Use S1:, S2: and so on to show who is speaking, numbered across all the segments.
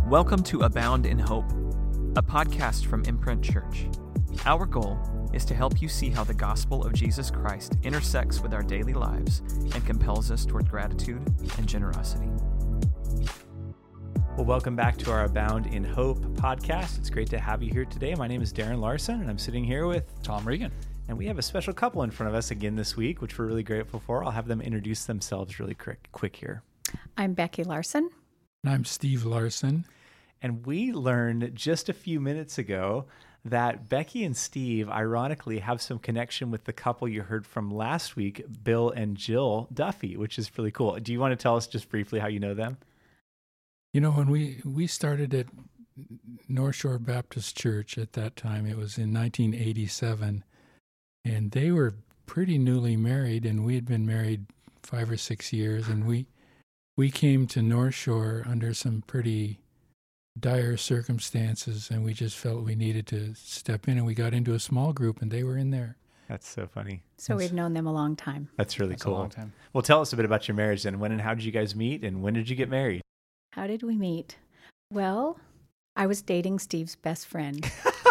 S1: Welcome to Abound in Hope, a podcast from Imprint Church. Our goal is to help you see how the gospel of Jesus Christ intersects with our daily lives and compels us toward gratitude and generosity.
S2: Well, welcome back to our Abound in Hope podcast. It's great to have you here today. My name is Darren Larson, and I'm sitting here with
S3: Tom Regan.
S2: And we have a special couple in front of us again this week, which we're really grateful for. I'll have them introduce themselves really quick here.
S4: I'm Becky Larson.
S5: And I'm Steve Larson.
S2: And we learned just a few minutes ago that Becky and Steve, ironically, have some connection with the couple you heard from last week, Bill and Jill Duffy, which is really cool. Do you want to tell us just briefly how you know them?
S5: You know, when we started at North Shore Baptist Church at that time, it was in 1987, and they were pretty newly married, and we had been married 5 or 6 years, and we came to North Shore under some pretty dire circumstances, and we just felt we needed to step in, and we got into a small group, and they were in there.
S2: That's so funny.
S4: So we've known them a long time.
S2: That's really
S3: That's
S2: cool.
S3: a long time.
S2: Well, tell us a bit about your marriage then. When and how did you guys meet, and when did you get married?
S4: How did we meet? Well, I was dating Steve's best friend.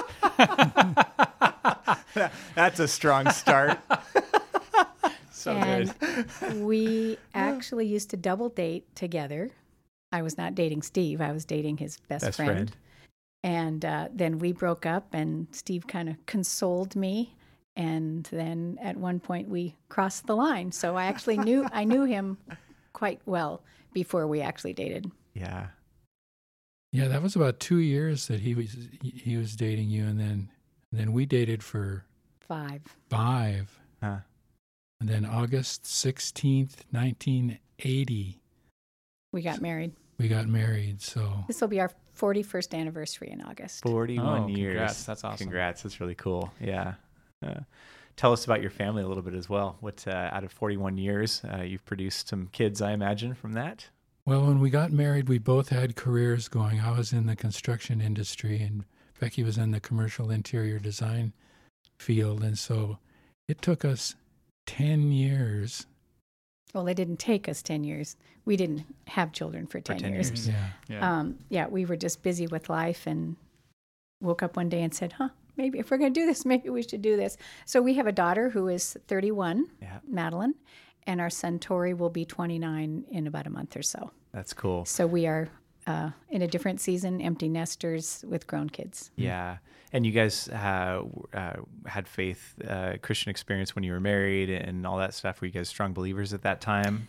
S2: That's a strong start. So
S4: and
S2: good.
S4: we actually used to double date together. I was not dating Steve. I was dating his best friend. And then we broke up, and Steve kind of consoled me. And then at one point we crossed the line. So I actually knew him quite well before we actually dated.
S2: Yeah.
S5: Yeah, that was about 2 years that he was dating you, and then we dated for
S4: 5.
S5: 5.
S2: Huh.
S5: And then August 16th, 1980,
S4: We got married.
S5: we got married. So
S4: This will be our 41st anniversary in August.
S2: 41 years.
S3: Congrats. That's awesome.
S2: Congrats. That's really cool. Yeah. Tell us about your family a little bit as well. What out of 41 years, you've produced some kids, I imagine, from that?
S5: well, when we got married, we both had careers going. I was in the construction industry, and Becky was in the commercial interior design field. And so it took us 10 years.
S4: Well, it didn't take us 10 years. We didn't have children for 10 years.
S5: Yeah.
S4: We were just busy with life and woke up one day and said, maybe if we're going to do this, maybe we should do this. So we have a daughter who is 31, Madeline, and our son Tori will be 29 in about a month or so.
S2: That's cool.
S4: So we are in a different season, empty nesters with grown kids.
S2: Yeah. And you guys had faith, Christian experience when you were married and all that stuff. Were you guys strong believers at that time?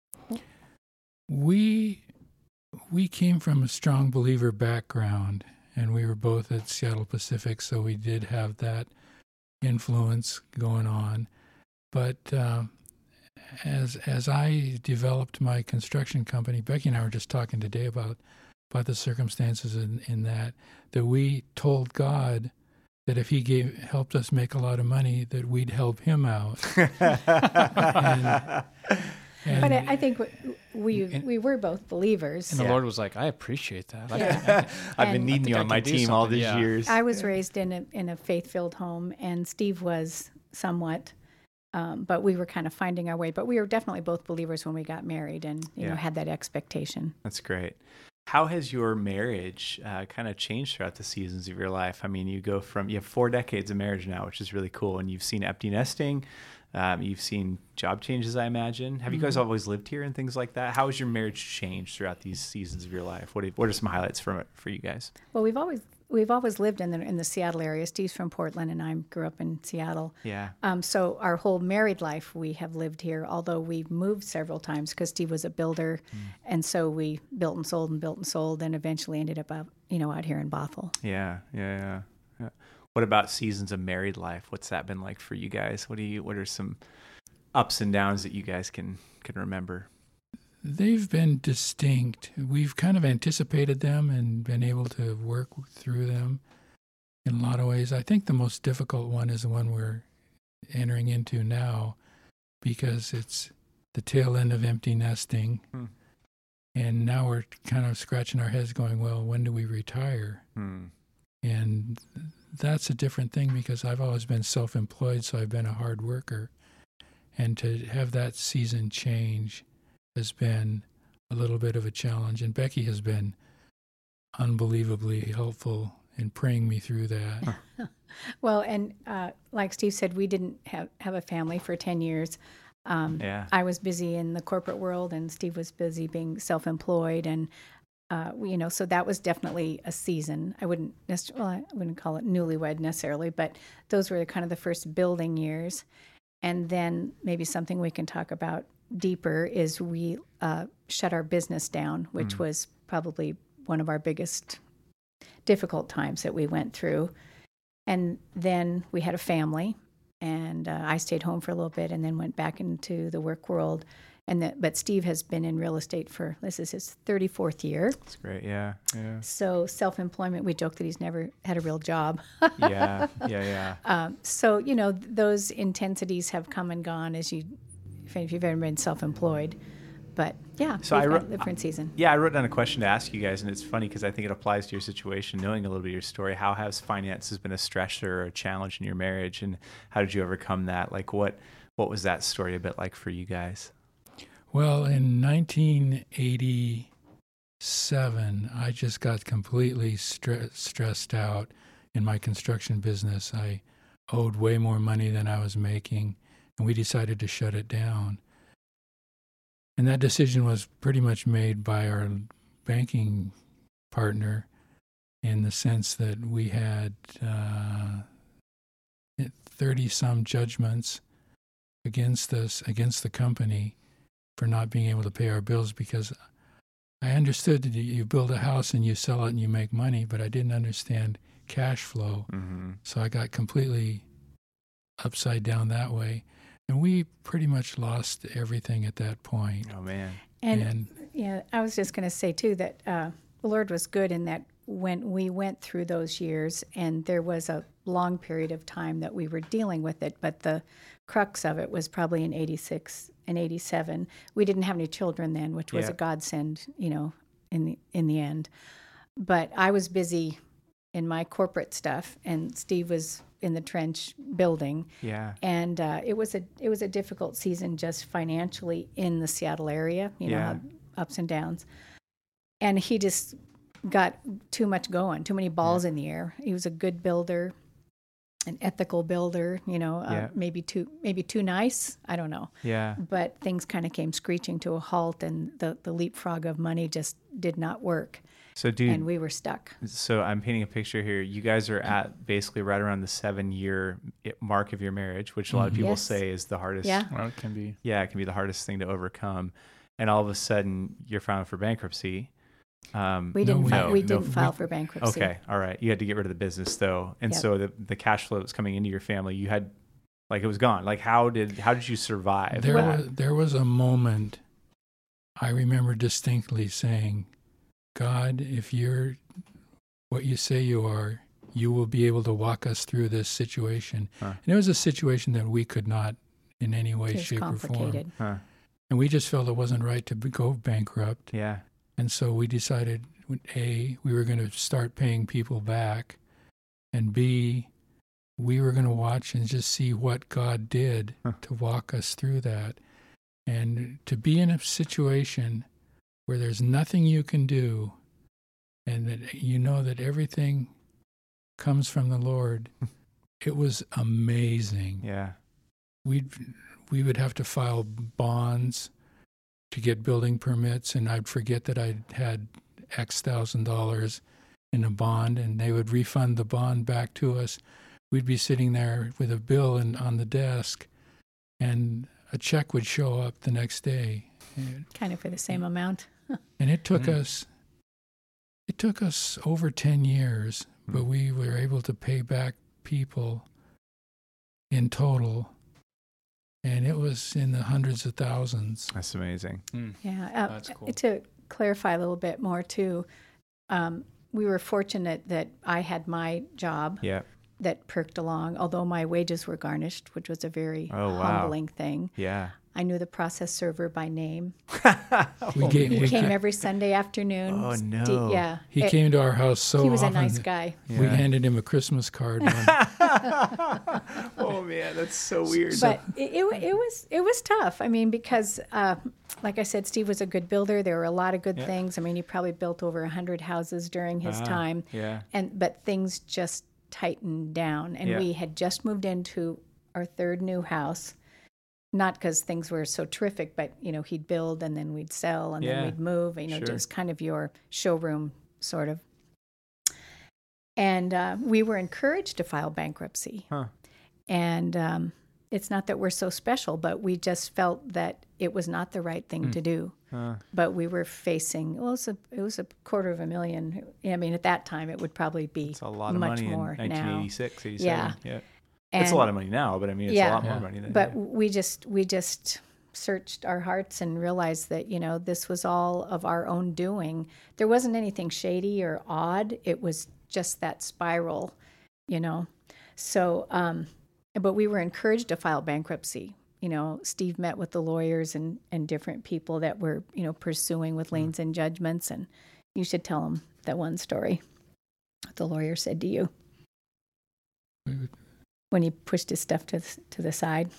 S5: We came from a strong believer background, and we were both at Seattle Pacific, so we did have that influence going on. But as I developed my construction company, Becky and I were just talking today about the circumstances in that we told God that if he helped us make a lot of money, that we'd help him out.
S4: But I think we were both believers.
S3: And the Lord was like, I appreciate that.
S2: I've been needing you
S3: I
S2: on my
S3: can do
S2: team all
S3: something.
S2: these years.
S4: I was raised in a faith-filled home, and Steve was somewhat, but we were kind of finding our way. But we were definitely both believers when we got married, and you know had that expectation.
S2: That's great. How has your marriage kind of changed throughout the seasons of your life? I mean, you have 4 decades of marriage now, which is really cool, and you've seen empty nesting. You've seen job changes, I imagine. Have you guys always lived here and things like that? How has your marriage changed throughout these seasons of your life? What are some highlights from it for you guys?
S4: Well, we've always lived in the Seattle area. Steve's from Portland, and I grew up in Seattle.
S2: Yeah.
S4: So our whole married life, we have lived here, although we've moved several times because Steve was a builder, and so we built and sold, and eventually ended up out here in Bothell.
S2: Yeah. What about seasons of married life? What's that been like for you guys? What are some ups and downs that you guys can remember?
S5: They've been distinct. We've kind of anticipated them and been able to work through them in a lot of ways. I think the most difficult one is the one we're entering into now, because it's the tail end of empty nesting. And now we're kind of scratching our heads going, well, when do we retire? And that's a different thing, because I've always been self-employed, so I've been a hard worker. And to have that season change has been a little bit of a challenge. And Becky has been unbelievably helpful in praying me through that.
S4: Well, and like Steve said, we didn't have a family for 10 years. I was busy in the corporate world, and Steve was busy being self-employed, and so that was definitely a season. I wouldn't call it newlywed necessarily, but those were kind of the first building years. And then maybe something we can talk about deeper is we shut our business down, which was probably one of our biggest difficult times that we went through. And then we had a family, and I stayed home for a little bit and then went back into the work world. But Steve has been in real estate this is his 34th year.
S2: That's great, yeah.
S4: So self-employment, we joke that he's never had a real job.
S2: Yeah.
S4: So, those intensities have come and gone if you've ever been self-employed. But yeah,
S2: so
S4: we've got a different season.
S2: Yeah, I wrote down a question to ask you guys, and it's funny because I think it applies to your situation, knowing a little bit of your story. How has finances been a stressor or a challenge in your marriage, and how did you overcome that? Like, what was that story a bit like for you guys?
S5: Well, in 1987, I just got completely stressed out in my construction business. I owed way more money than I was making, and we decided to shut it down. And that decision was pretty much made by our banking partner in the sense that we had 30-some judgments against us, against the company, for not being able to pay our bills, because I understood that you build a house and you sell it and you make money, but I didn't understand cash flow. Mm-hmm. So I got completely upside down that way. And we pretty much lost everything at that point.
S2: Oh, man.
S4: And yeah, I was just going to say, too, that the Lord was good in that when we went through those years, and there was a long period of time that we were dealing with it, but the crux of it was probably in 86 and 87. We didn't have any children then, which was a godsend, in the end. But I was busy in my corporate stuff, and Steve was in the trench building.
S2: Yeah.
S4: And it was a difficult season just financially in the Seattle area, know, ups and downs. And he just got too much going, too many balls in the air. He was a good builder, an ethical builder, maybe too nice. I don't know.
S2: Yeah.
S4: But things kind of came screeching to a halt, and the leapfrog of money just did not work.
S2: So, dude,
S4: and we were stuck.
S2: So I'm painting a picture here. You guys are at basically right around the 7-year mark of your marriage, which a lot of people say is the hardest.
S4: Yeah.
S3: Well, it can be.
S2: Yeah, it can be the hardest thing to overcome. And all of a sudden, you're filing for bankruptcy.
S4: We didn't file for bankruptcy.
S2: Okay, all right. You had to get rid of the business, though, and so the cash flow that was coming into your family, you had, it was gone. Like, how did you survive?
S5: There was a moment I remember distinctly saying, God, if you're what you say you are, you will be able to walk us through this situation. Huh. And it was a situation that we could not in any way, shape, or form.
S2: Huh.
S5: And we just felt it wasn't right to go bankrupt.
S2: Yeah.
S5: And so we decided, A, we were going to start paying people back, and B, we were going to watch and just see what God did to walk us through that. And to be in a situation where there's nothing you can do, and that you know that everything comes from the Lord, it was amazing.
S2: Yeah.
S5: We would have to file bonds to get building permits, and I'd forget that I'd had X $1,000 in a bond, and they would refund the bond back to us. We'd be sitting there with a bill on the desk, and a check would show up the next day.
S4: Kind of for the same amount.
S5: And it took us over 10 years, but we were able to pay back people in total, and it was in the hundreds of thousands.
S2: That's amazing.
S4: Yeah.
S3: That's cool.
S4: To clarify a little bit more, too, we were fortunate that I had my job that perked along, although my wages were garnished, which was a very humbling thing.
S2: Yeah.
S4: I knew the process server by name.
S5: We
S4: He came every Sunday afternoon.
S2: Oh, no.
S4: Yeah.
S5: He came to our house so often.
S4: He was a nice guy.
S5: We handed him a Christmas card.
S2: Oh man, that's so weird.
S4: But it was tough. I mean, because like I said, Steve was a good builder. There were a lot of good things. I mean, he probably built over 100 houses during his time.
S2: Yeah.
S4: But things just tightened down, and we had just moved into our third new house. Not because things were so terrific, but he'd build and then we'd sell and then we'd move. Just kind of your showroom sort of. And we were encouraged to file bankruptcy.
S2: Huh.
S4: And it's not that we're so special, but we just felt that it was not the right thing to do. But we were facing, it was $250,000. I mean, at that time, it would probably be
S2: it's a lot of
S4: much
S2: money
S4: more
S2: in 1986, 87.
S4: Yeah.
S2: It's a lot of money now, but I mean, it's a lot more money then.
S4: But we just searched our hearts and realized that, this was all of our own doing. There wasn't anything shady or odd. It was just that spiral, So, but we were encouraged to file bankruptcy. Steve met with the lawyers and different people that were, pursuing with liens and judgments. And you should tell them that one story, what the lawyer said to you when he pushed his stuff to the side.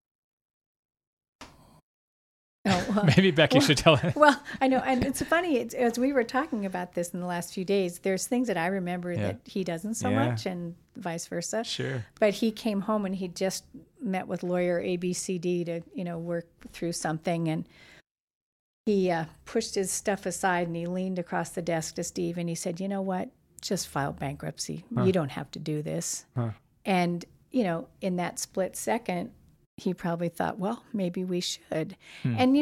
S4: Oh,
S3: Maybe Becky should tell it.
S4: Well, I know, and it's funny, as we were talking about this in the last few days, there's things that I remember that he doesn't so much, and vice versa.
S2: Sure.
S4: But he came home and he just met with lawyer ABCD to, work through something, and he pushed his stuff aside and he leaned across the desk to Steve and he said, "You know what? Just file bankruptcy. You don't have to do this." And, in that split second, he probably thought, well, maybe we should. And,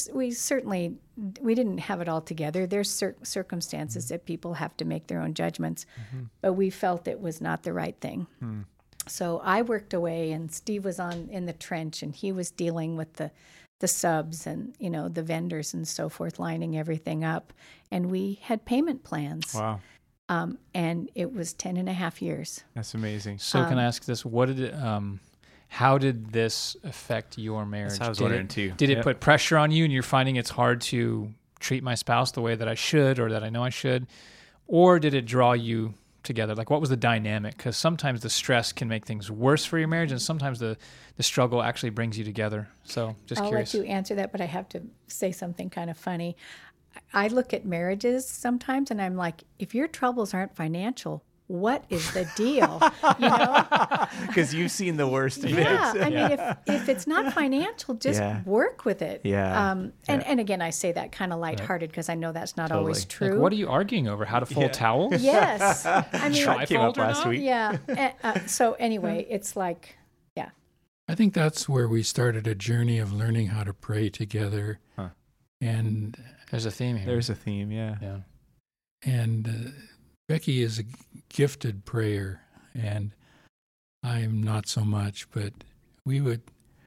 S4: we didn't have it all together. There's circumstances that people have to make their own judgments, but we felt it was not the right thing. So I worked away and Steve was in the trench and he was dealing with the subs and, the vendors and so forth, lining everything up. And we had payment plans.
S2: Wow.
S4: And it was 10 and a half years.
S2: That's amazing.
S3: So can I ask this? What did it, how did this affect your marriage?
S2: That's what I was wondering too.
S3: Did it put pressure on you and you're finding it's hard to treat my spouse the way that I should or that I know I should? Or did it draw you together? Like, what was the dynamic? Because sometimes the stress can make things worse for your marriage and sometimes the struggle actually brings you together. So just curious.
S4: I'll let you answer that, but I have to say something kind of funny. I look at marriages sometimes and I'm like, if your troubles aren't financial, what is the deal?
S2: Because you've seen the worst of it.
S4: Yeah, I mean, if it's not financial, just work with it.
S2: Yeah.
S4: And again, I say that kind of lighthearted because I know that's not always true.
S3: Like, what are you arguing over? How to fold towels?
S4: Yes. I mean,
S2: That came up last week.
S4: Yeah. So anyway, it's like,
S5: I think that's where we started a journey of learning how to pray together. And
S3: there's a theme here.
S2: There's a theme, yeah.
S5: And Becky is a gifted prayer, and I'm not so much. But we would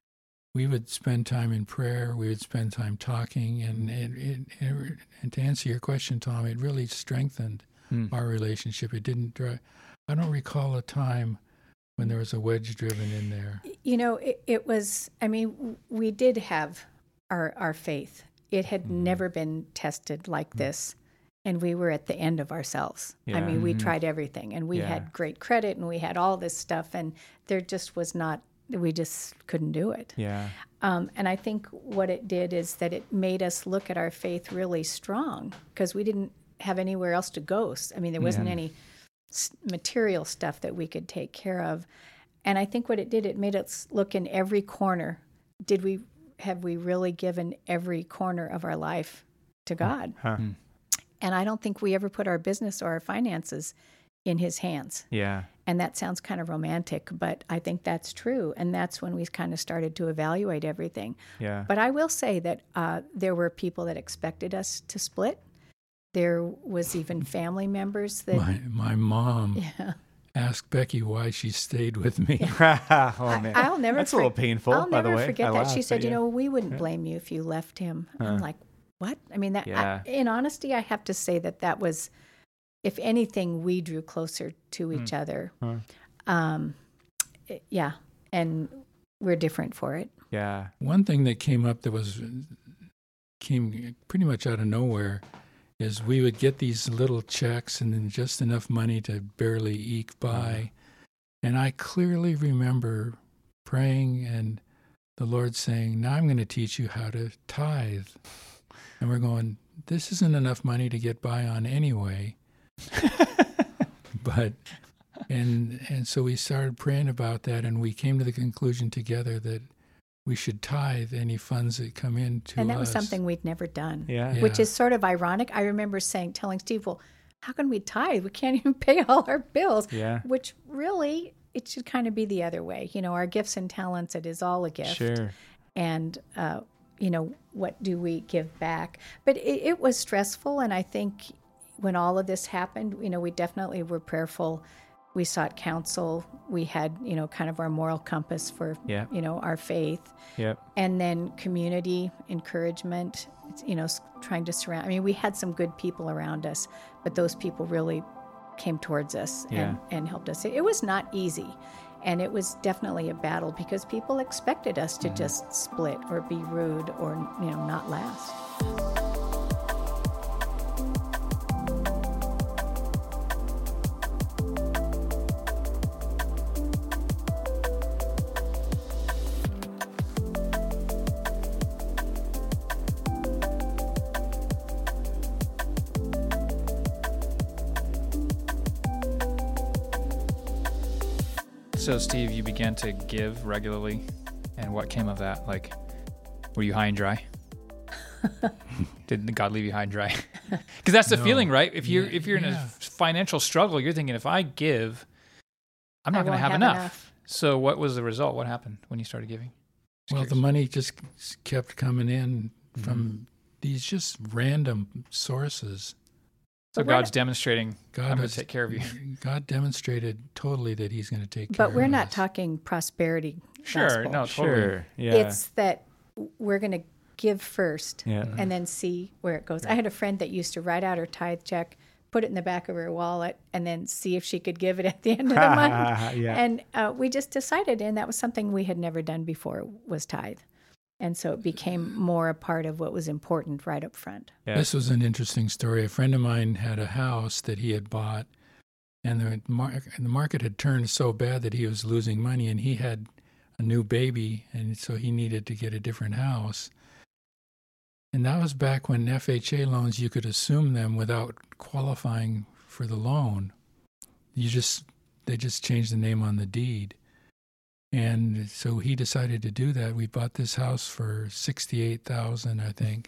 S5: spend time in prayer. We would spend time talking, and to answer your question, Tom, it really strengthened our relationship. It didn't. I don't recall a time when there was a wedge driven in there.
S4: It was. I mean, we did have our faith. It had never been tested like this. And we were at the end of ourselves.
S2: Yeah.
S4: I mean, we tried everything. And we had great credit and we had all this stuff. And there just was not, we just couldn't do it.
S2: Yeah.
S4: And I think what it did is that it made us look at our faith really strong because we didn't have anywhere else to go. I mean, there wasn't any material stuff that we could take care of. And I think what it did, it made us look in every corner. Have we really given every corner of our life to God? And I don't think we ever put our business or our finances in his hands.
S2: Yeah.
S4: And that sounds kind of romantic, but I think that's true. And that's when we kind of started to evaluate everything.
S2: Yeah.
S4: But I will say that there were people that expected us to split. There was even family members that...
S5: My mom asked Becky why she stayed with me.
S2: Oh, man.
S4: I'll never
S2: That's a little painful,
S4: I'll
S2: by the
S4: never
S2: way.
S4: forget
S2: I
S4: that.
S2: laugh,
S4: She said,
S2: but
S4: we wouldn't blame you if you left him. I'm like, what? I mean, in honesty, I have to say that was, if anything, we drew closer to each other. And we're different for it.
S2: Yeah.
S5: One thing that came up that came pretty much out of nowhere is we would get these little checks and then just enough money to barely eke by. And I clearly remember praying and the Lord saying, now I'm going to teach you how to tithe. And we're going, this isn't enough money to get by on anyway. But, and so we started praying about that, and we came to the conclusion together that we should tithe any funds that come in to us.
S4: And that was something we'd never done,
S2: Yeah.
S4: which is sort of ironic. I remember telling Steve, well, how can we tithe? We can't even pay all our bills.
S2: Yeah.
S4: Which really, it should kind of be the other way. Our gifts and talents, it is all a gift.
S2: Sure.
S4: And, what do we give back? But it was stressful. And I think when all of this happened, we definitely were prayerful. We sought counsel. We had, kind of our moral compass for, our faith.
S2: Yep.
S4: And then community encouragement, trying to surround. I mean, we had some good people around us, but those people really came towards us and helped us. It was not easy. And it was definitely a battle because people expected us to just split or be rude or, not last.
S3: So, Steve, you began to give regularly, and what came of that? Like, were you high and dry? Did God leave you high and dry? Because that's the feeling, right? If you're in a financial struggle, you're thinking, if I give, I'm not going to have enough. So, what was the result? What happened when you started giving?
S5: Well, the money just kept coming in from these just random sources.
S3: So God's demonstrating, I'm going to take care of you.
S5: God demonstrated totally that he's going to take care of us.
S4: But we're not talking prosperity gospel.
S3: No, totally.
S2: Sure. Yeah.
S4: It's that we're going to give first and then see where it goes. I had a friend that used to write out her tithe check, put it in the back of her wallet, and then see if she could give it at the end of the month. And we just decided, and that was something we had never done before, was tithe. And so it became more a part of what was important right up front.
S2: Yeah.
S5: This was an interesting story. A friend of mine had a house that he had bought, and the market had turned so bad that he was losing money, and he had a new baby, and so he needed to get a different house. And that was back when FHA loans, you could assume them without qualifying for the loan. They just changed the name on the deed. And so he decided to do that. We bought this house for $68,000, I think.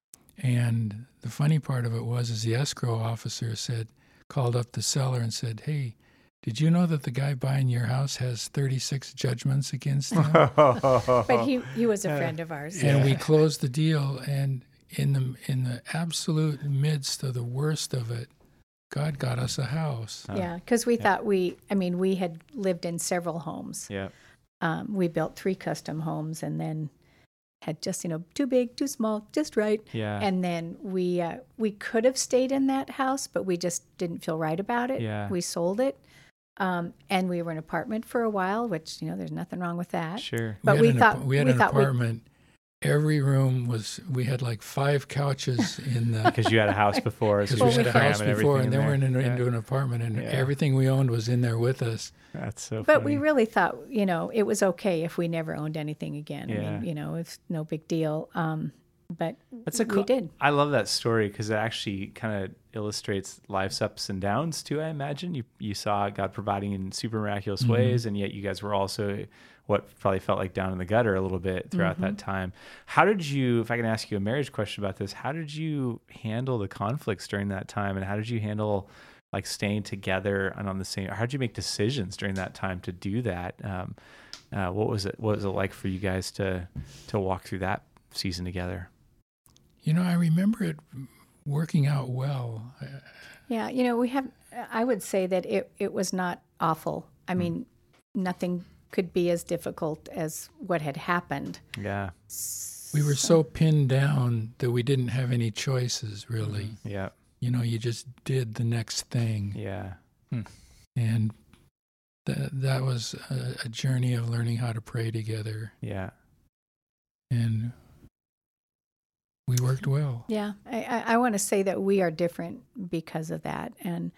S5: And the funny part of it was the escrow officer called up the seller and said, "Hey, did you know that the guy buying your house has 36 judgments against him?"
S4: But he was a friend of ours.
S5: And we closed the deal, and in the absolute midst of the worst of it, God got us a house.
S4: Yeah, because we thought we had lived in several homes.
S2: Yeah.
S4: We built 3 custom homes and then had just, too big, too small, just right.
S2: Yeah.
S4: And then we could have stayed in that house, but we just didn't feel right about it.
S2: Yeah.
S4: We sold it. And we were in an apartment for a while, which, there's nothing wrong with that.
S2: Sure.
S4: But we thought
S5: we had an apartment. Every room we had like 5 couches in the...
S2: Because you had a house before.
S5: Because we had a house before, and then we're into an apartment, and everything we owned was in there with us.
S2: That's so funny.
S4: But we really thought, it was okay if we never owned anything again.
S2: Yeah.
S4: I mean, it's no big deal. But
S2: we
S4: did.
S2: I love that story because it actually kind of illustrates life's ups and downs too, I imagine. You saw God providing in super miraculous ways, and yet you guys were also what probably felt like down in the gutter a little bit throughout that time. How did you, if I can ask you a marriage question about this, how did you handle the conflicts during that time? And how did you handle like staying together and on the same, how did you make decisions during that time to do that? What was it like for you guys to walk through that season together?
S5: I remember it working out well.
S4: Yeah, I would say that it was not awful. I mean, nothing could be as difficult as what had happened.
S2: Yeah.
S5: We were so pinned down that we didn't have any choices, really.
S2: Yeah.
S5: You just did the next thing.
S2: Yeah.
S5: And that was a journey of learning how to pray together.
S2: Yeah.
S5: worked well.
S4: Yeah, I want to say that we are different because of that. And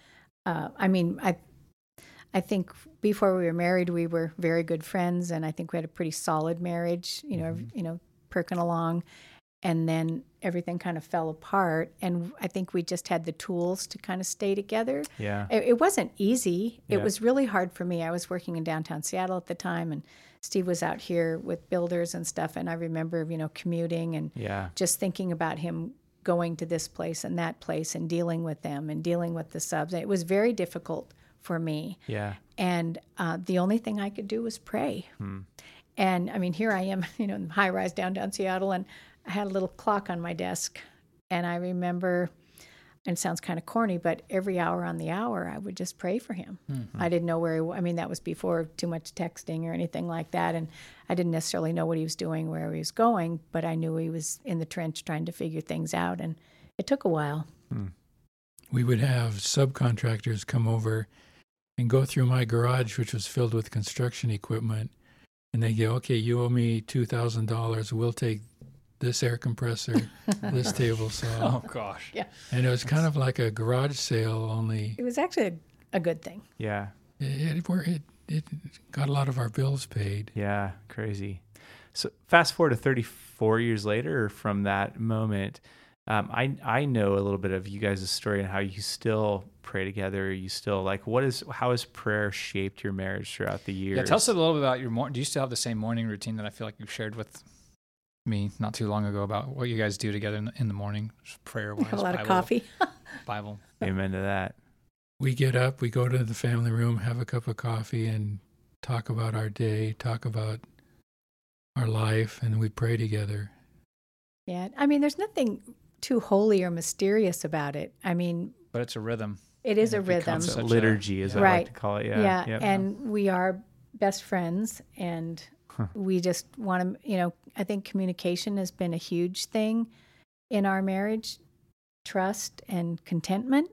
S4: I think before we were married, we were very good friends, and I think we had a pretty solid marriage. Perking along, and then everything kind of fell apart. And I think we just had the tools to kind of stay together.
S2: Yeah,
S4: it wasn't easy.
S2: Yeah.
S4: It was really hard for me. I was working in downtown Seattle at the time, and Steve was out here with builders and stuff. And I remember, commuting and just thinking about him going to this place and that place and dealing with them and dealing with the subs. It was very difficult for me.
S2: Yeah.
S4: And the only thing I could do was pray. And I mean, here I am, in high rise downtown Seattle, and I had a little clock on my desk. And I remember, and it sounds kind of corny, but every hour on the hour, I would just pray for him. I didn't know where he was. I mean, that was before too much texting or anything like that. And I didn't necessarily know what he was doing, where he was going, but I knew he was in the trench trying to figure things out. And it took a while.
S5: We would have subcontractors come over and go through my garage, which was filled with construction equipment. And they go, okay, you owe me $2,000. We'll take this air compressor, this table saw.
S3: Oh, gosh.
S4: Yeah.
S5: And it was kind of like a garage sale, only
S4: It was actually a good thing.
S2: Yeah.
S5: it got a lot of our bills paid.
S2: Yeah. Crazy. So fast forward to 34 years later from that moment, I know a little bit of you guys' story and how you still pray together. You still how has prayer shaped your marriage throughout the years?
S3: Yeah, tell us a little bit about your morning. Do you still have the same morning routine that I feel like you shared with me not too long ago about what you guys do together in the morning, prayer-wise?
S4: Have a lot of coffee.
S3: Bible.
S2: Amen to that.
S5: We get up, we go to the family room, have a cup of coffee, and talk about our day, talk about our life, and we pray together.
S4: Yeah. I mean, there's nothing too holy or mysterious about it. I mean,
S3: But it's a rhythm.
S4: it is
S3: And
S4: a
S3: it
S4: rhythm.
S3: becomes
S2: So
S3: such
S2: liturgy is what I like to call it. Yeah. Yep.
S4: And we are best friends, and we just want to, I think communication has been a huge thing in our marriage, trust and contentment.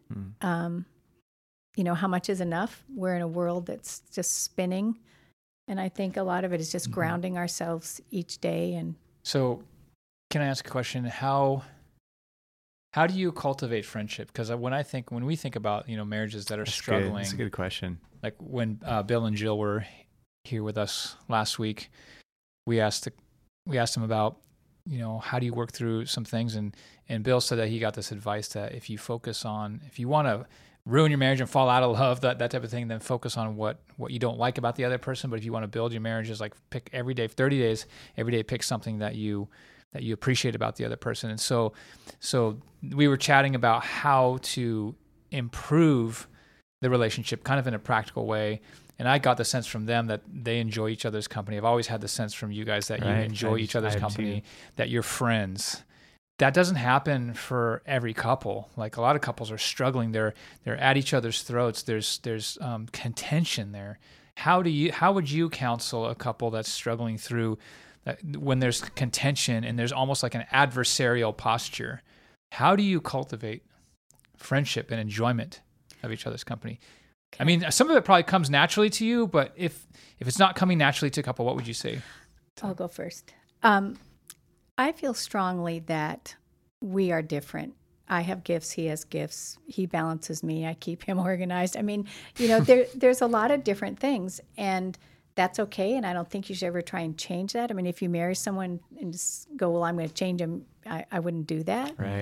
S4: How much is enough? We're in a world that's just spinning. And I think a lot of it is just grounding ourselves each day. And
S3: So can I ask a question? How do you cultivate friendship? Because when we think about, marriages that are struggling,
S2: That's a good question.
S3: like when Bill and Jill were here with us last week, we asked them about, how do you work through some things? And Bill said that he got this advice that if you want to ruin your marriage and fall out of love, that type of thing, then focus on what you don't like about the other person. But if you want to build your marriage, just like pick every day, 30 days, every day, pick something that you appreciate about the other person. And so we were chatting about how to improve the relationship kind of in a practical way. And I got the sense from them that they enjoy each other's company. I've always had the sense from you guys that you enjoy each other's company, that you're friends. That doesn't happen for every couple. Like a lot of couples are struggling. They're at each other's throats. There's contention there. How would you counsel a couple that's struggling through when there's contention and there's almost like an adversarial posture? How do you cultivate friendship and enjoyment of each other's company? Okay. I mean, some of it probably comes naturally to you, but if it's not coming naturally to a couple, what would you say?
S4: I'll go first. I feel strongly that we are different. I have gifts. He has gifts. He balances me. I keep him organized. I mean, there's a lot of different things, and that's okay. And I don't think you should ever try and change that. I mean, if you marry someone and just go, well, I'm going to change him, I wouldn't do that.
S2: Right.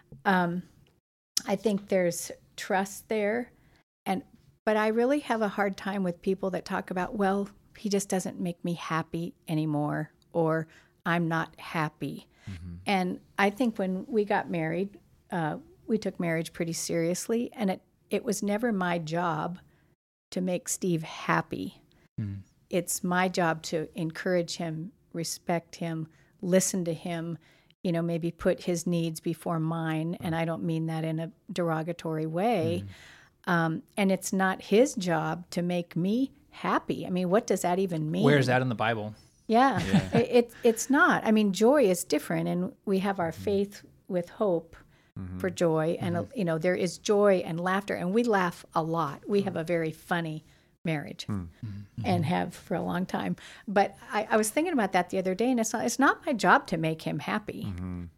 S4: I think there's trust there. But I really have a hard time with people that talk about, well, he just doesn't make me happy anymore, or I'm not happy. And I think when we got married, we took marriage pretty seriously, and it was never my job to make Steve happy. It's my job to encourage him, respect him, listen to him, maybe put his needs before mine. And I don't mean that in a derogatory way. And it's not his job to make me happy. I mean, what does that even mean?
S3: Where is that in the Bible?
S4: Yeah. It's not. I mean, joy is different, and we have our faith with hope for joy. And, there is joy and laughter, and we laugh a lot. We have a very funny marriage and have for a long time. But I was thinking about that the other day, and it's not my job to make him happy.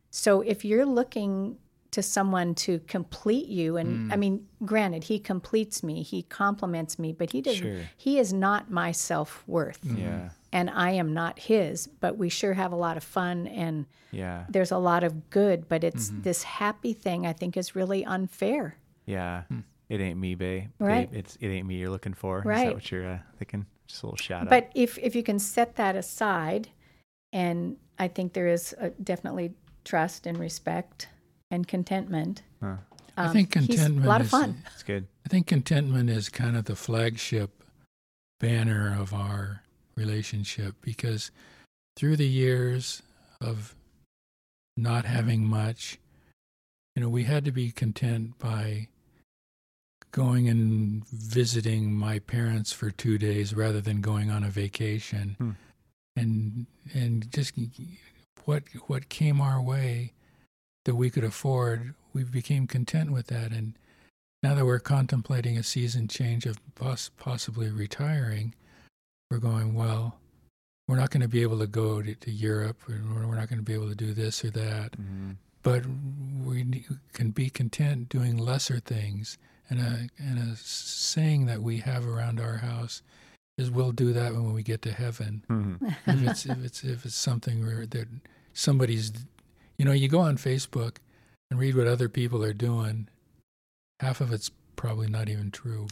S4: So if you're looking to someone to complete you, and I mean, granted, he completes me, he compliments me, but he doesn't.
S2: Sure.
S4: He is not my self-worth,
S2: Yeah.
S4: and I am not his. But we sure have a lot of fun, and
S2: Yeah.
S4: there's a lot of good. But it's this happy thing I think is really unfair.
S2: Yeah. It ain't me, babe.
S4: Right.
S2: Babe, it ain't me you're looking for. Is
S4: Right.
S2: that what you're thinking? Just a little shout out.
S4: But if you can set that aside, and I think there is definitely trust and respect and contentment.
S5: I think contentment
S4: he's a lot of
S5: is
S4: fun.
S2: It's good.
S5: I think contentment is kind of the flagship banner of our relationship, because through the years of not having much, we had to be content by going and visiting my parents for 2 days rather than going on a vacation. And just what came our way that we could afford, we became content with that. And now that we're contemplating a season change of possibly retiring, we're going, well, we're not going to be able to go to Europe, or we're not going to be able to do this or that, but we can be content doing lesser things. And a saying that we have around our house is, we'll do that when we get to heaven. If it's something that somebody's, you go on Facebook and read what other people are doing, half of it's probably not even true.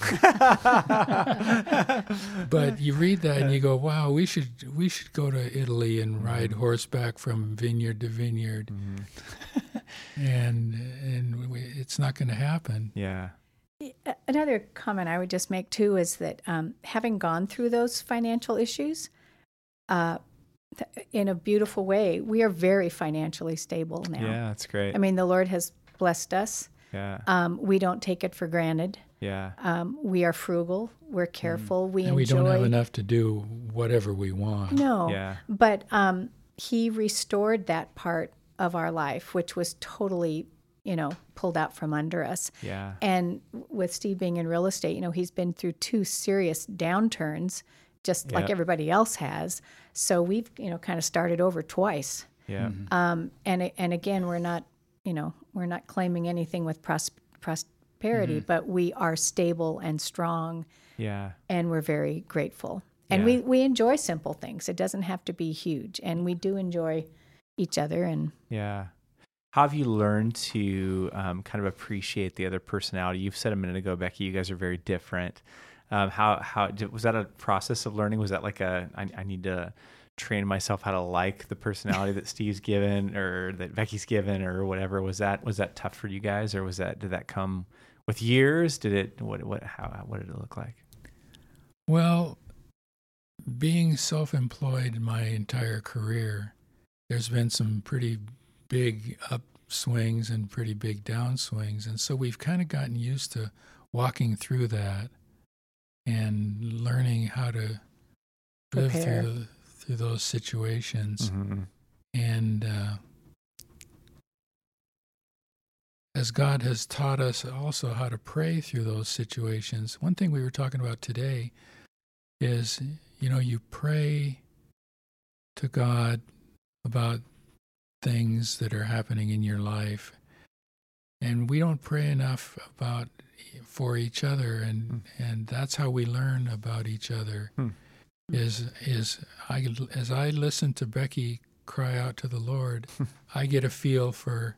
S5: But you read that and you go, wow, we should go to Italy and ride horseback from vineyard to vineyard. And it's not going to happen.
S2: Yeah.
S4: Another comment I would just make too is that having gone through those financial issues, in a beautiful way, we are very financially stable now.
S2: Yeah, that's great.
S4: I mean, the Lord has blessed us.
S2: Yeah.
S4: We don't take it for granted.
S2: Yeah.
S4: We are frugal. We're careful. We
S5: And
S4: enjoy.
S5: we don't have enough to do whatever we want.
S4: No.
S2: Yeah.
S4: But he restored that part of our life, which was totally, pulled out from under us.
S2: Yeah.
S4: And with Steve being in real estate, he's been through 2 serious downturns, just like everybody else has. So we've, kind of started over twice.
S2: Yeah.
S4: And again, we're not claiming anything with prosperity, but we are stable and strong.
S2: Yeah.
S4: And we're very grateful. And
S2: Yeah.
S4: we enjoy simple things. It doesn't have to be huge. And we do enjoy each other. And
S2: Yeah. How have you learned to kind of appreciate the other personality? You've said a minute ago, Becky, you guys are very different. Was that a process of learning? Was that like I need to train myself how to like the personality that Steve's given or that Becky's given or whatever? Was that tough for you guys, or did that come with years? What did it look like?
S5: Well, being self-employed my entire career, there's been some pretty big upswings and pretty big downswings. And so we've kind of gotten used to walking through that and learning how to live through those situations. And as God has taught us also how to pray through those situations, one thing we were talking about today is, you pray to God about things that are happening in your life, and we don't pray enough for each other, and that's how we learn about each other. As I listen to Becky cry out to the Lord, I get a feel for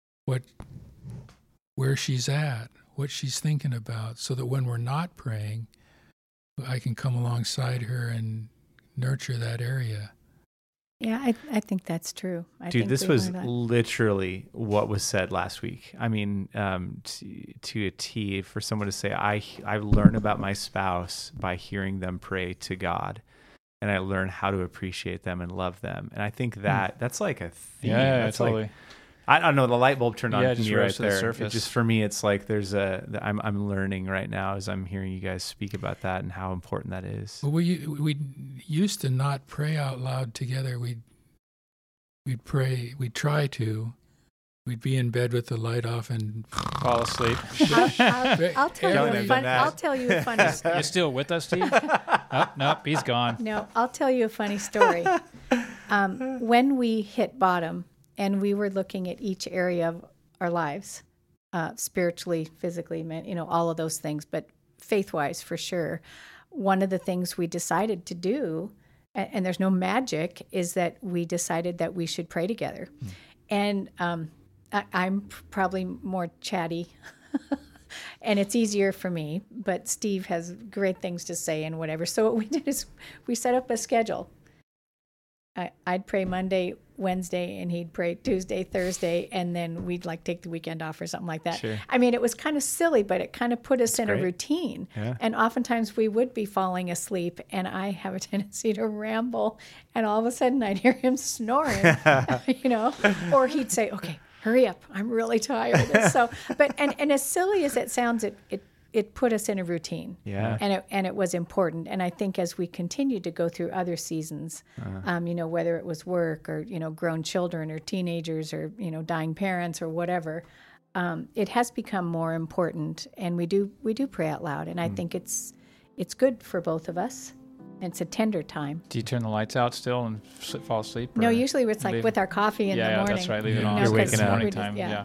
S5: where she's at, what she's thinking about, so that when we're not praying, I can come alongside her and nurture that area.
S4: yeah, I think that's true.
S2: Dude, this was literally what was said last week. I mean, to a T, for someone to say, I learn about my spouse by hearing them pray to God, and I learn how to appreciate them and love them. And I think that's like a theme.
S3: Yeah,
S2: that's
S3: totally.
S2: Like, I don't know, the light bulb turned on
S3: Yeah,
S2: for
S3: just
S2: me
S3: rose
S2: right
S3: to the
S2: there.
S3: surface.
S2: Just for me, it's like I'm learning right now as I'm hearing you guys speak about that and how important that is.
S5: Well, we used to not pray out loud together. We'd pray. We'd try to. We'd be in bed with the light off and
S3: Fall asleep.
S4: I'll tell you a funny story.
S3: You still with us, Steve? Oh, nope, he's gone.
S4: No, I'll tell you a funny story. When we hit bottom And we were looking at each area of our lives, spiritually, physically, all of those things, but faith-wise for sure. One of the things we decided to do, and there's no magic, is that we decided that we should pray together. And I'm probably more chatty, and it's easier for me, but Steve has great things to say and whatever. So what we did is we set up a schedule. I'd pray Monday, Wednesday, and he'd pray Tuesday, Thursday, and then we'd take the weekend off or something like that.
S2: Sure.
S4: I mean, it was kind of silly, but it kind of put us in
S2: great.
S4: a routine.
S2: Yeah.
S4: And oftentimes we would be falling asleep, and I have a tendency to ramble, and all of a sudden I'd hear him snoring, or he'd say, "Okay, hurry up, I'm really tired." So, and as silly as it sounds, it put us in a routine.
S2: Yeah.
S4: And it was important. And I think as we continued to go through other seasons, whether it was work or, grown children or teenagers or, dying parents or whatever, it has become more important. And we do pray out loud. And I think it's good for both of us. It's a tender time.
S3: Do you turn the lights out still and fall asleep?
S4: No, usually it's with our coffee in the morning.
S3: Yeah, that's right. Leave it
S2: Yeah.
S3: on.
S2: You're waking up.
S3: Morning time. Yeah.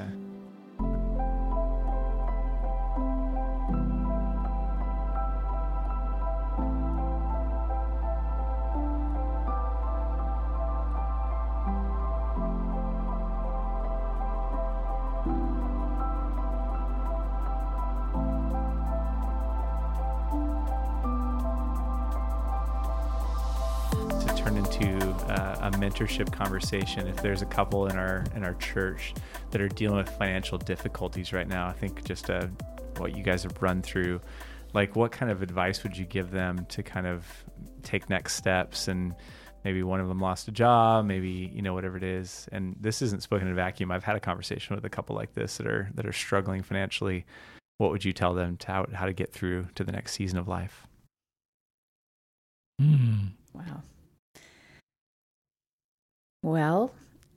S2: A mentorship conversation. If there's a couple in our church that are dealing with financial difficulties right now, I think just what you guys have run through, what kind of advice would you give them to kind of take next steps? And maybe one of them lost a job, maybe whatever it is. And this isn't spoken in a vacuum. I've had a conversation with a couple like this that are struggling financially. What would you tell them to how to get through to the next season of life?
S4: Wow. Well,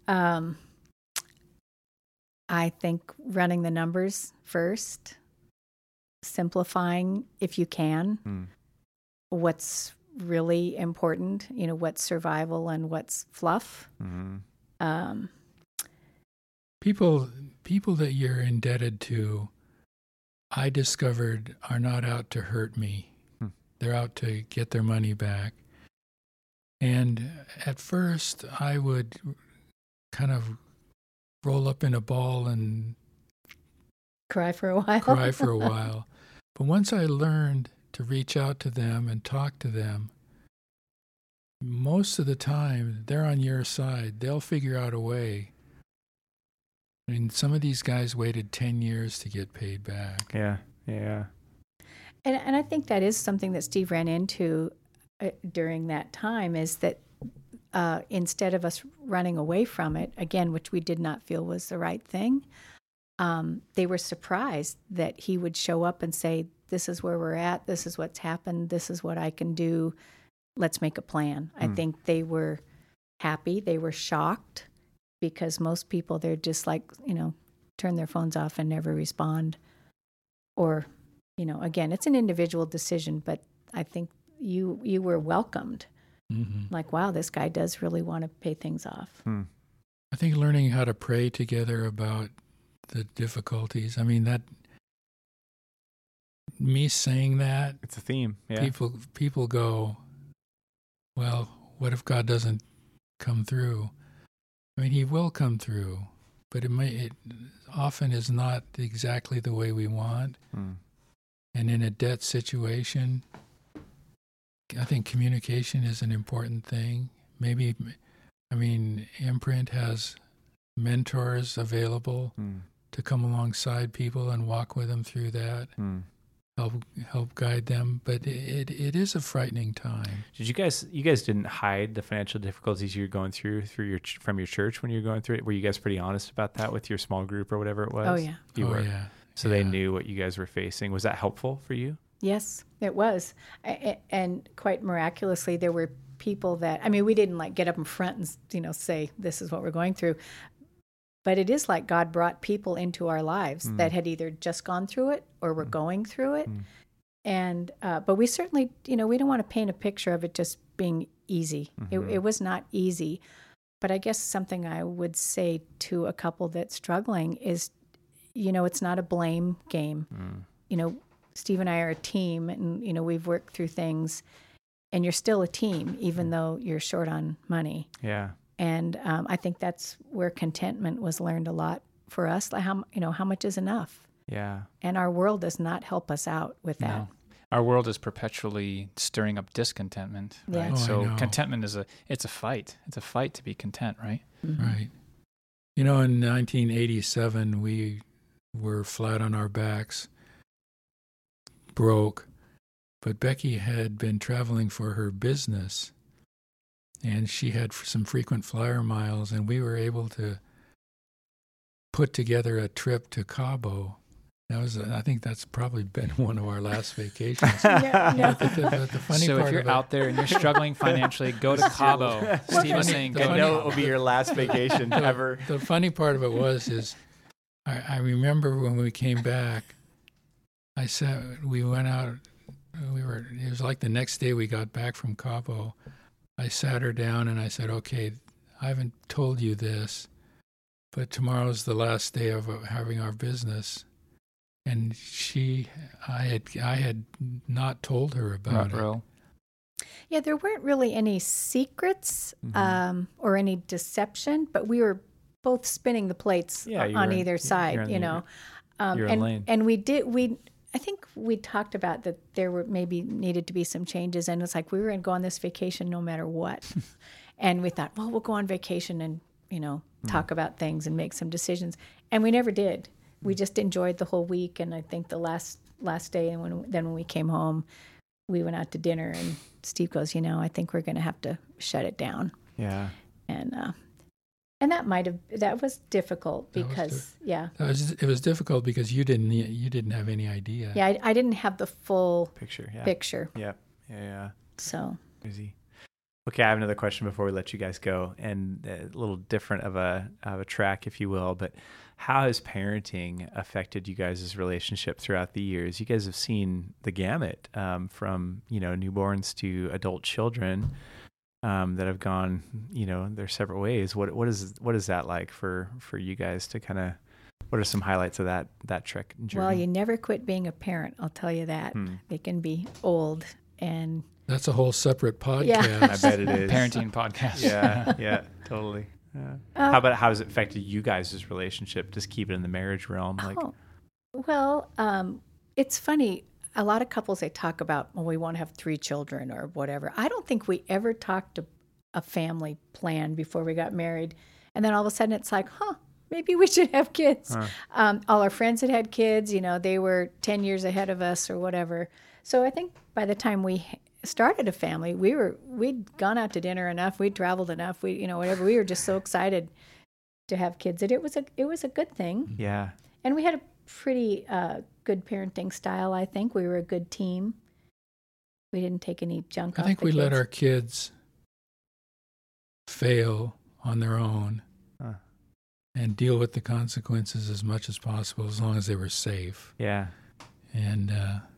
S4: I think running the numbers first, simplifying if you can, what's really important, what's survival and what's fluff.
S2: Mm-hmm.
S5: People that you're indebted to, I discovered, are not out to hurt me. They're out to get their money back. And at first, I would kind of roll up in a ball and
S4: cry for a while.
S5: But once I learned to reach out to them and talk to them, most of the time, they're on your side. They'll figure out a way. I mean, some of these guys waited 10 years to get paid back.
S2: Yeah.
S4: And I think that is something that Steve ran into during that time, is that instead of us running away from it, again, which we did not feel was the right thing, they were surprised that he would show up and say, "This is where we're at, this is what's happened, this is what I can do, let's make a plan." I think they were happy, they were shocked, because most people, they're just turn their phones off and never respond. Or, again, it's an individual decision, but I think you were welcomed. Mm-hmm. Wow, this guy does really want to pay things off.
S5: I think learning how to pray together about the difficulties. I mean, that me saying that,
S2: it's a theme. Yeah.
S5: People go, "Well, what if God doesn't come through?" I mean, He will come through, but it often is not exactly the way we want. And in a debt situation, I think communication is an important thing. Imprint has mentors available to come alongside people and walk with them through that, help guide them. But it is a frightening time.
S2: Did you guys didn't hide the financial difficulties you're going through from your church when you're going through it? Were you guys pretty honest about that with your small group or whatever it was?
S4: Oh yeah.
S2: You were.
S5: Yeah.
S2: So they knew what you guys were facing. Was that helpful for you?
S4: Yes, it was. And quite miraculously, there were people that, we didn't get up in front and, say, this is what we're going through. But it is like God brought people into our lives that had either just gone through it or were going through it. And, but we certainly, we don't want to paint a picture of it just being easy. It was not easy. But I guess something I would say to a couple that's struggling is, it's not a blame game. Steve and I are a team, and, we've worked through things, and you're still a team, even though you're short on money.
S2: Yeah.
S4: And I think that's where contentment was learned a lot for us. Like how much is enough?
S2: Yeah.
S4: And our world does not help us out with that.
S3: No. Our world is perpetually stirring up discontentment, right?
S4: Yeah.
S5: Oh,
S3: So contentment it's a fight. It's a fight to be content, right?
S4: Mm-hmm.
S5: Right. In 1987, we were flat on our backs, broke, but Becky had been traveling for her business, and she had some frequent flyer miles, and we were able to put together a trip to Cabo. I think that's probably been one of our last vacations.
S4: Yeah.
S5: But the funny
S3: So
S5: part
S3: if you're
S5: about,
S3: out there and you're struggling financially, go to Cabo. Steve is saying,
S5: the
S3: go
S2: I
S3: to
S5: funny-
S2: know it
S3: Cabo.
S2: will be your last vacation ever.
S5: the funny part of it is I remember when we came back, we went out, it was like the next day we got back from Cabo. I sat her down and I said, okay, I haven't told you this, but tomorrow's the last day of having our business. And I had not told her about it.
S3: Ruh-roh.
S4: Yeah, there weren't really any secrets or any deception, but we were both spinning the plates
S2: Yeah, you
S4: on
S2: were in-
S4: either
S2: you're
S4: side,
S2: in your
S4: and
S2: lane.
S4: and I think we talked about that there were maybe needed to be some changes, and it's like we were going to go on this vacation no matter what, and we thought, well, we'll go on vacation and talk about things and make some decisions, and we never did. We just enjoyed the whole week, and I think the last day, and when we came home, we went out to dinner, and Steve goes, I think we're going to have to shut it down.
S2: Yeah.
S4: And that was difficult because
S5: It was difficult because you didn't have any idea.
S4: yeah, I didn't have the full
S2: Picture. Yeah.
S4: picture,
S2: Yeah. Yeah.
S4: so
S2: Crazy. Okay, I have another question before we let you guys go, and a little different of a track, if you will. But how has parenting affected you guys' relationship throughout the years? You guys have seen the gamut from newborns to adult children that have gone their separate ways. What is that like for you guys to kind of? What are some highlights of that trek journey?
S4: well, you never quit being a parent. I'll tell you that. They can be old and.
S5: That's a whole separate podcast.
S4: Yeah.
S2: I bet it is.
S3: Parenting podcast.
S2: Yeah, totally. Yeah. How has it affected you guys' relationship? Just keep it in the marriage realm.
S4: It's funny. A lot of couples, they talk about, well, we want to have 3 children or whatever. I don't think we ever talked a family plan before we got married. And then all of a sudden it's like, maybe we should have kids. All our friends had kids, they were 10 years ahead of us or whatever. So I think by the time we started a family, we'd gone out to dinner enough, we'd traveled enough, whatever. We were just so excited to have kids that it was a good thing.
S2: Yeah.
S4: And we had a pretty good parenting style, I think. We were a good team. We didn't take any junk off
S5: I think
S4: the
S5: we
S4: kids.
S5: let our kids fail on their own and deal with the consequences as much as possible, as long as they were safe.
S2: Yeah.
S5: And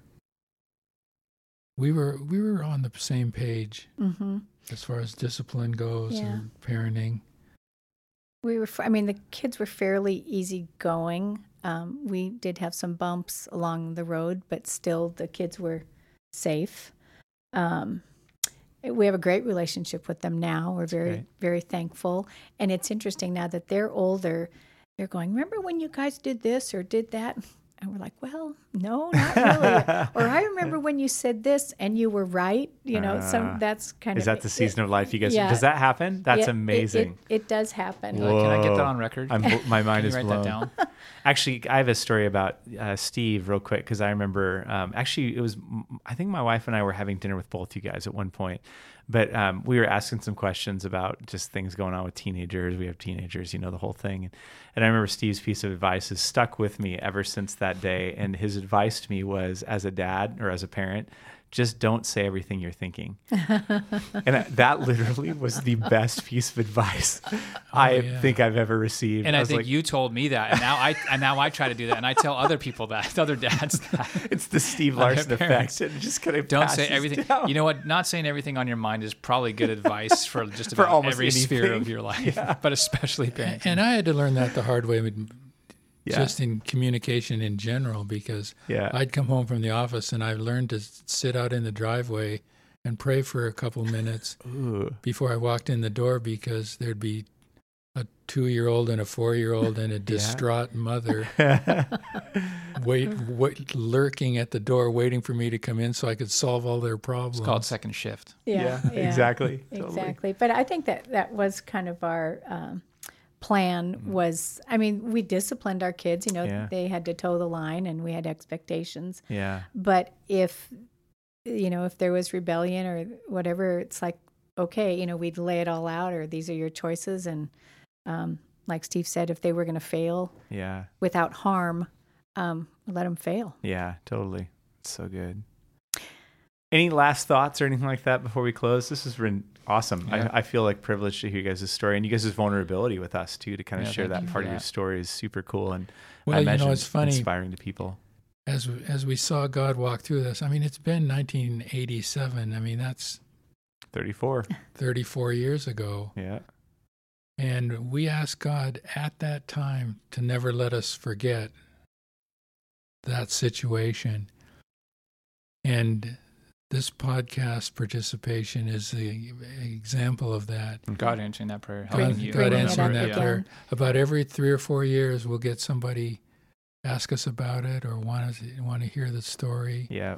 S5: we were on the same page as far as discipline goes and parenting.
S4: The kids were fairly easygoing. We did have some bumps along the road, but still the kids were safe. We have a great relationship with them now. We're very, very thankful. And it's interesting now that they're older, they're going, remember when you guys did this or did that? And we're like, well, no, not really. Or I remember when you said this and you were right. That's kind of.
S2: Is that the season of life you guys?
S4: Yeah.
S2: Does that happen? That's amazing.
S4: It does happen.
S3: Can I get that on record?
S2: My mind
S3: Can
S2: is
S3: you write
S2: blown.
S3: that down?
S2: Actually, I have a story about Steve real quick because I remember. It was. I think my wife and I were having dinner with both you guys at one point, but we were asking some questions about just things going on with teenagers. We have teenagers, the whole thing. And I remember Steve's piece of advice has stuck with me ever since that day. And his advice to me was, as a dad or as a parent, just don't say everything you're thinking. And that literally was the best piece of advice I think I've ever received.
S3: And I think you told me that, and now I try to do that, and I tell other people that, other dads that.
S2: It's the Steve Larson effect. It just kind of
S3: don't say everything. Down. You know what? Not saying everything on your mind is probably good advice for just about
S2: almost
S3: every
S2: anything.
S3: sphere of your life, but especially parenting.
S5: And I had to learn that the hard way. Just in communication in general, because I'd come home from the office and I learned to sit out in the driveway and pray for a couple minutes before I walked in the door, because there'd be a 2-year-old and a 4-year-old and a distraught mother lurking at the door waiting for me to come in so I could solve all their problems.
S3: It's called second shift.
S2: Yeah, exactly.
S4: Exactly. But I think that was kind of our plan was, I mean, we disciplined our kids, they had to toe the line and we had expectations.
S2: Yeah.
S4: But if there was rebellion or whatever, it's like, okay, we'd lay it all out, or these are your choices. And like Steve said, if they were going to fail without harm, let them fail.
S2: Yeah, totally. It's so good. Any last thoughts or anything like that before we close? This has been awesome. Yeah. I feel like privileged to hear you guys' story and you guys' vulnerability with us too, to kind of share that part of your story is super cool. And I imagine it's funny, inspiring to people.
S5: As we saw God walk through this, I mean, it's been 1987. I mean, that's 34 years ago.
S2: Yeah.
S5: And we asked God at that time to never let us forget that situation. And this podcast participation is the example of that.
S3: God answering that prayer.
S5: God answering that prayer. About every 3 or 4 years, we'll get somebody ask us about it or want to hear the story.
S2: Yeah.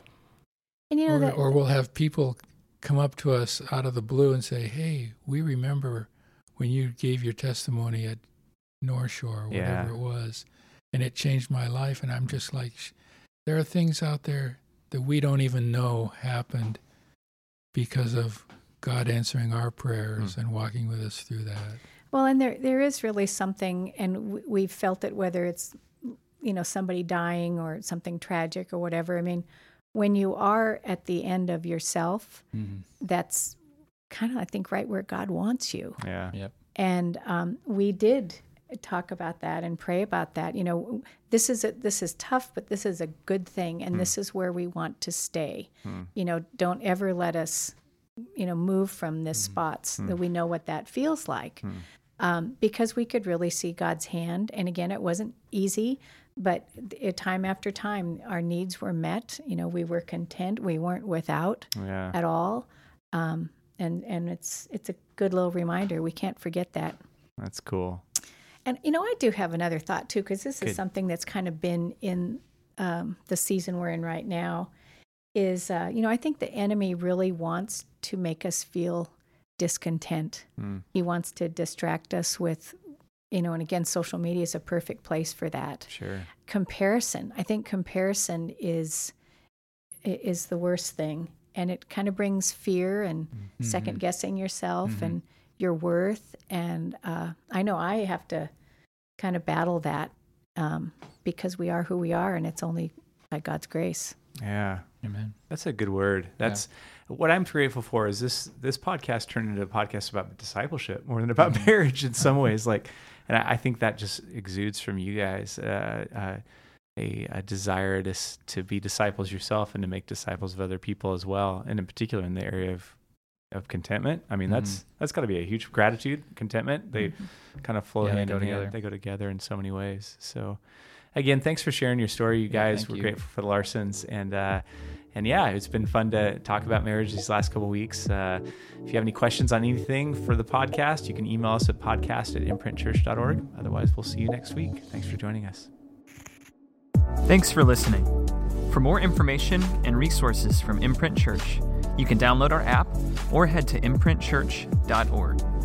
S4: And
S5: or we'll have people come up to us out of the blue and say, "Hey, we remember when you gave your testimony at North Shore, whatever it was, and it changed my life." And I'm just like, there are things out there that we don't even know happened because of God answering our prayers and walking with us through that.
S4: Well, and there is really something, and we've felt it, whether it's, somebody dying or something tragic or whatever. I mean, when you are at the end of yourself, that's kind of, I think, right where God wants you.
S2: Yeah.
S3: Yep.
S4: And we did talk about that and pray about that. This is tough, but this is a good thing, and this is where we want to stay. Don't ever let us, move from this spot so that we know what that feels like. Because we could really see God's hand. And again, it wasn't easy, but time after time, our needs were met. We were content. We weren't without at all. And it's a good little reminder. We can't forget that.
S2: That's cool.
S4: And, I do have another thought, too, because this is something that's kind of been in the season we're in right now, is, I think the enemy really wants to make us feel discontent. He wants to distract us with, and again, social media is a perfect place for that.
S2: Sure.
S4: Comparison. I think comparison is the worst thing. And it kind of brings fear and second-guessing yourself and your worth. And I know I have to kind of battle that because we are who we are, and it's only by God's grace.
S2: Yeah.
S3: Amen.
S2: That's a good word. That's what I'm grateful for, is this podcast turned into a podcast about discipleship more than about marriage in some ways. And I think that just exudes from you guys a desire to be disciples yourself and to make disciples of other people as well. And in particular in the area of contentment. I mean, that's got to be a huge gratitude, contentment. They kind of flow hand in hand. They go together in so myou ways. So again, thanks for sharing your story. You guys, we're grateful for the Larsons. And it's been fun to talk about marriage these last couple of weeks. If you have any questions on anything for the podcast, you can email us at podcast@imprintchurch.org. Otherwise, we'll see you next week. Thanks for joining us.
S1: Thanks for listening. For more information and resources from Imprint Church, you can download our app or head to imprintchurch.org.